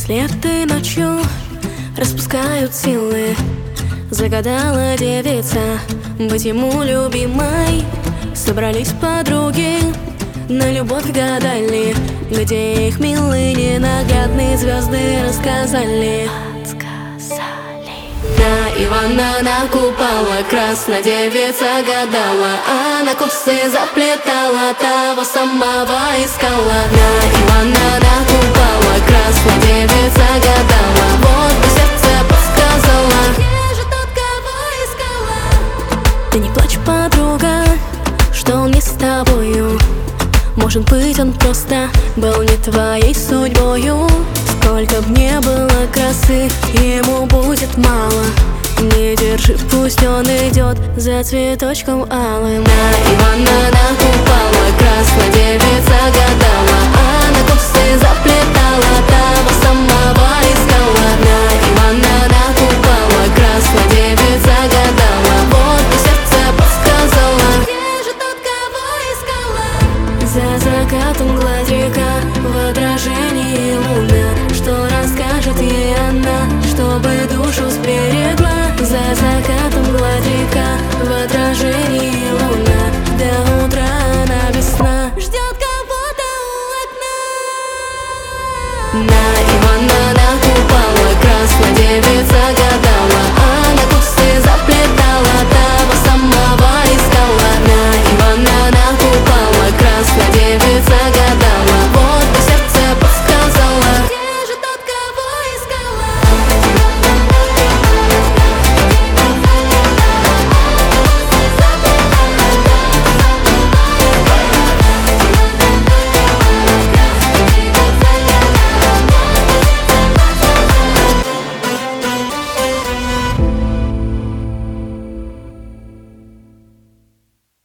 Если этой ночью распускают силы, загадала девица быть ему любимой. Собрались подруги, на любовь гадали, где их милые ненаглядные звезды рассказали. На Ивана, на Купала красная девица гадала, а на косы заплетала, того самого искала. На Ивана, на Купала красная девица гадала, вот бы сердце подсказала, где же тот, кого искала. Ты не плачь, подруга, что он не с тобою. Может быть, он просто был не твоей судьбою. Сколько б не было красы, ему будет мало. Не держи, пусть он идет за цветочком алым. На Ивана, на Купала красная девица гадала, а на косы заплетала, того самого